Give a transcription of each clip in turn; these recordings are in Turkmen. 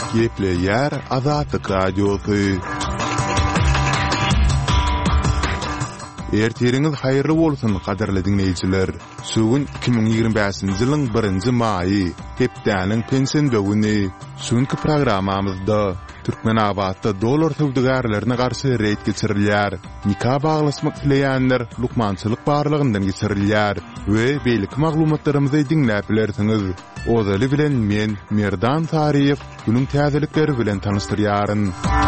Gepleyer Azatlyk Radiosu. Erteriňiz haýyrly bolsun, gaderli dinleýijiler. Sugun 2025-nji ýylyň 1-nji maýy, hepdäniň pensiýa güni. Şuňky programamyzda Türkmenabadda dolar töwdügärlerine garşy reýt geçirilýär. Nikah baglasmak dileýänler lukmançylyk barlygyndan geçirilýär we beýlik maglumatlarymyzy dinläp bilersiňiz. Ozaly bilen men Merdan Tariýew günüň täzelikleri bilen tanystyryaryn.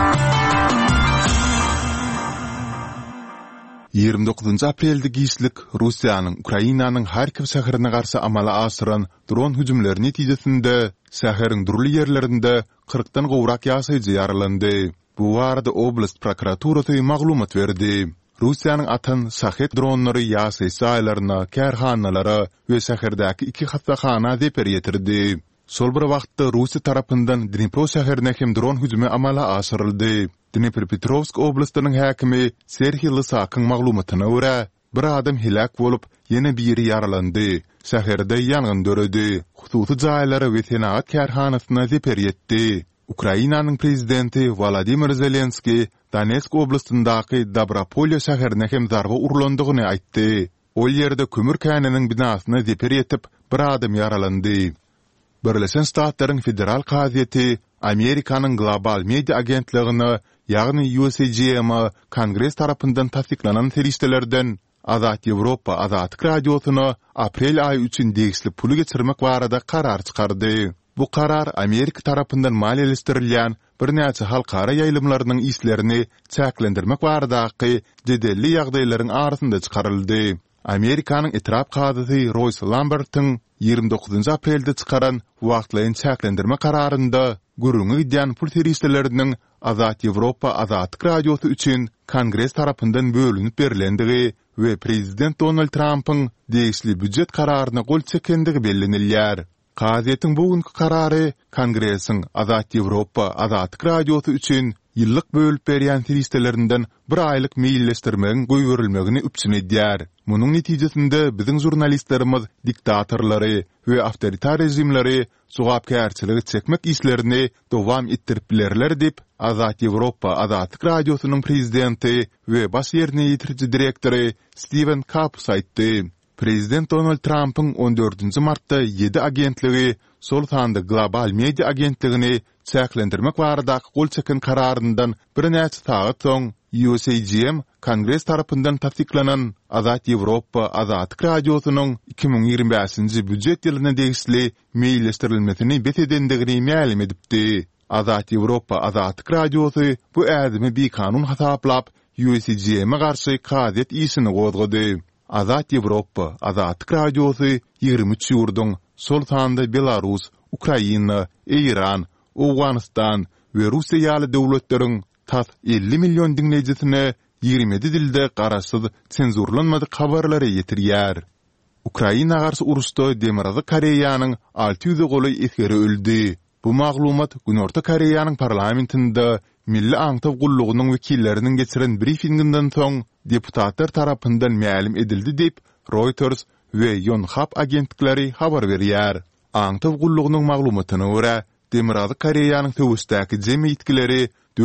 29 aprelde giýişlik Russiýanyň Ukrainanyň Harkiv şäherine garşy amala asyran dron hüjümleri netijesinde şäheriň durly ýerlerinde 40-dan gowrak ýaşaýjy ýaralandy. Bu barada oblast prokuraturasy maglumat berdi. Russiýanyň atan şahet dronlary ýaşaýy saýlaryna, kärhanalara we şäherdäki 2 hastaxana zeper ýetirdi. Sol bir wagtda Russiýa tarapyndan Dnipro şäherine hem dron hüjümi amala asyryldy. Dnipropetrovsk oblastynyň häkimi Serhiy Lysakyň maglumatyna görä, bir adam helak bolup, ýene biri ýaralandy. Şäherde ýangyn döredi. Hususy jaýlara we senaat kärhanasyna zeper ýetdi. Ukrainanyň prezidenti Volodymyr Zelenski Donetsk oblastyndaky Dobropolye şäherine hem zarba urulandygyny aýtdy. Ol ýerde kömür käniniň binasyna zeper ýetip, bir adam ýaralandy. Birleşen Ştatlaryň federal gazieti Amerikanyň global media agentligini, ýagny USAGM Kongres tarapyndan tasdiklanan feriştelerden Azat Ýewropa Azatlyk Radiosyna aprel aýy üçin degisli puly geçirmek barada karar çykardy. Bu karar Amerika tarapyndan maliýeleşdirilýän bir näçe halkara ýaýlymlarynyň islerini çäklendirmek baradaky jedelli ýagdaýlaryň arasynda çykaryldy. Amerikanyň etrap gazyty Royce Lambert'ın 29 aprelde çykaran wagtlaryň çäklendirme kararynda gürüňi gidýän pul teristleriniň Azat Ýewropa Azatlyk Radiosy üçin Kongres tarapyndan bölünip berilendigi we prezident Donald Trump'yň degisli büdjet kararyna gol çekendigi bellenilýär. Gazetin bugünkü karary Kongresiň Azat Ýewropa Azatlyk Radiosy üçin ýyllyk bölüp berýän teristlerinden bir aýlyk meýilleşdirmegiň goýberilmegini üpçün edýär. Munyň netijesinde biziň jurnalistlerimiz diktatorlary we awtoritar rejimleri sugapkärçiligi çekmek islerini dowam etdirip bilerler dip Azat Ýewropa Azatlyk Radiosynyň prezidenti we baş ýerine ýetiriji direktori Steven Kapus aýtdy. Prezident Donald Trump'yň 14 martda 7 agentligi sol sanda global media agentligini çäklendirmek baradaky gol çeken kararyndan bir näçe saat soň USAGM Kongres tarapyndan tasdiklanan Azat Ýewropa Azatlyk Radiosynyň 2025-nji büdjet ýylyna degisli meýilleşdirilmesini bet edendigini ma'lum edipdi. Azat Ýewropa Azatlyk Radiosy bu ädimi bir kanun hasaplap USAGM-e garşy kazet işini gozgady. Azat Ýewropa Azatlyk Radiosy 23 ýurduň sol sanda Belarus, Ukraina, Iran, Awganistan we Russiýa ýaly döwletleriň tas 50 million dinleýijisine 27 dilde garaşsyz senzurlanmady habarlary ýetirýär. Ukraina garşy uruşda Demirazy Koreýanyň 600 goly esgeri öldü. Bu maglumat Günorta Koreýanyň parlamentinde Milli Aňtaw Gullugynyň wekilleriniň geçiren briefinginden soň deputatlar tarapyndan ma'lum edildi dip Reuters we Yonhap agentlikleri habar berýär. Aňtaw Gullugynyň maglumatyna görä, Demirazy Koreýanyň töwüsdäki jemgyýetleri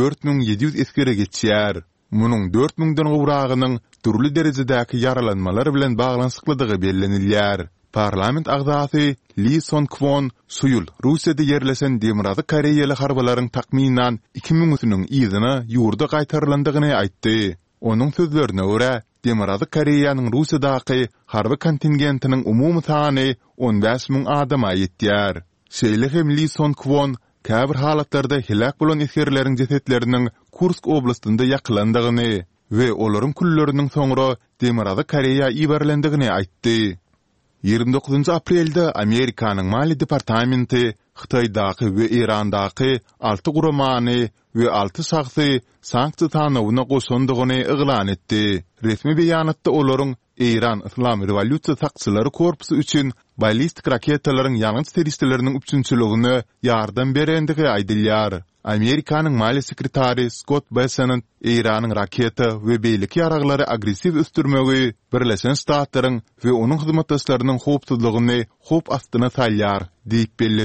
4700 esgere geçýär. Munyň 4000-den gowragynyň turly derejedäki yaralanmalar bilen baglanşyklydygy bellenilýär. Parlament agzasy Lee Song-kwon Suyul Russiýada ýerleşen Demirazy Koreýaly harbalaryň takminan 2000-nyň ýylyna ýurda gaýtarylandygyny aýtdy. Onuň sözlerine görä, Demirazy Koreýanyň Russiýadaky harby kontingentiniň umumy sany 15.000 adama ýetýär. Şeýle hem Lee Song-kwon käbir halatlarda helak bolan esgerleriň jesetleriniň Kursk oblastynda ýakylandygyny we olaryň kulleriniň soňra Demirazy Koreýa iberlendigini aýtdy. 29 aprelde Amerikanyň Mali Departamenti Xitoydaky we Irandaky 6 guramany we 6 şahsy sanksiýa tanawyna goşandygyny eglan etdi. Resmi beýanatda olaryň İran Islam Revolýusiýa sakçylary korpusu üçin ballistik raketalaryň ýalňyç teristleriniň üçinçiligini ýardam berendigi aýdylýar. Amerikanyň Mali sekretary Scott Bessent Iranyň raketa we beýlik ýaraglary agressiw üstürmegi Birleşen Ştatlaryň we onuň hyzmatdaşlarynyň howpsuzlygyny howp astyna salýar diýip